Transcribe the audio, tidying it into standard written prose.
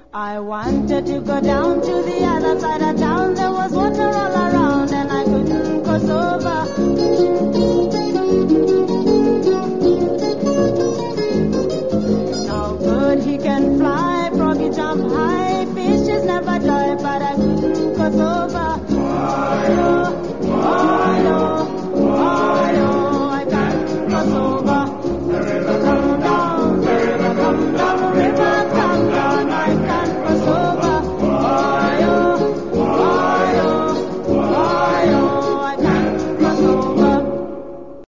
I wanted to go down to the other side of town. There was water all around and I couldn't cross over.